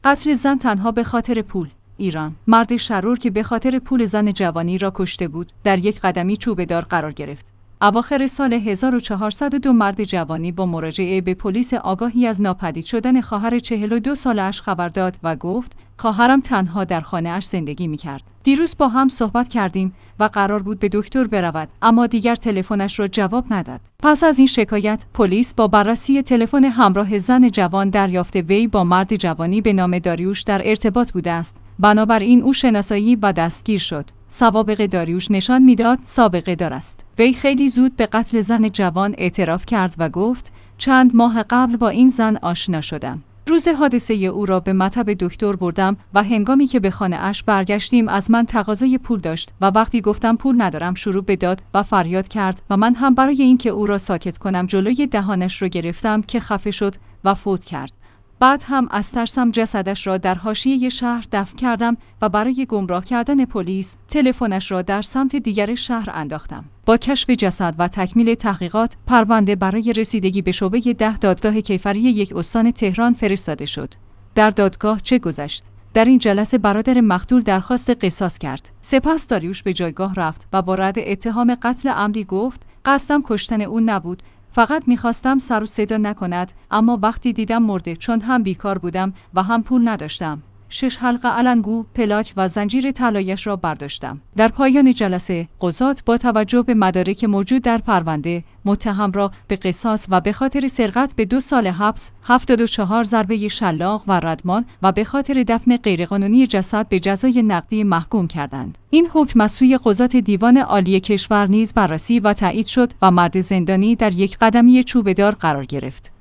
قتل زن تنها به خاطر پول. ایران. مرد شرور که به خاطر پول زن جوانی را کشته بود، در یک قدمی چوبه‌دار قرار گرفت. اواخر سال 1402 مرد جوانی با مراجعه به پلیس آگاهی از ناپدید شدن خواهر 42 ساله‌اش خبر داد و گفت خواهرم تنها در خانه‌اش زندگی می‌کرد. دیروز با هم صحبت کردیم و قرار بود به دکتر برود، اما دیگر تلفنش را جواب نداد. پس از این شکایت، پلیس با بررسی تلفن همراه زن جوان دریافت وی با مرد جوانی به نام داریوش در ارتباط بوده است. بنابراین او شناسایی و دستگیر شد. سوابق داریوش نشان میداد سابقه دار است. وی خیلی زود به قتل زن جوان اعتراف کرد و گفت چند ماه قبل با این زن آشنا شدم. روز حادثه او را به مطب دکتر بردم و هنگامی که به خانه اش برگشتیم از من تقاضای پول داشت و وقتی گفتم پول ندارم شروع به داد و فریاد کرد و من هم برای اینکه او را ساکت کنم جلوی دهانش را گرفتم که خفه شد و فوت کرد. بعد هم از ترسم جسدش را در حاشیه شهر دفن کردم و برای گمراه کردن پلیس تلفنش را در سمت دیگر شهر انداختم. با کشف جسد و تکمیل تحقیقات پرونده برای رسیدگی به شعبه 10 دادگاه کیفری یک استان تهران فرستاده شد. در دادگاه چه گذشت؟ در این جلسه برادر مقتول درخواست قصاص کرد. سپس داریوش به جایگاه رفت و با رد اتهام قتل عمدی گفت قصدم کشتن او نبود. فقط میخواستم سر و صدا نکند، اما وقتی دیدم مرده چون هم بیکار بودم و هم پول نداشتم. 6 حلقه علنگو، پلاک و زنجیر طلایش را برداشتم. در پایان جلسه قضات با توجه به مدارک موجود در پرونده متهم را به قصاص و به خاطر سرقت به 2 سال حبس، 74 ضربه شلاق و ردمان و به خاطر دفن غیرقانونی جسد به جزای نقدی محکوم کردند. این حکم از سوی قضات دیوان عالی کشور نیز بررسی و تایید شد و مرد زندانی در یک قدمی چوبه‌دار قرار گرفت.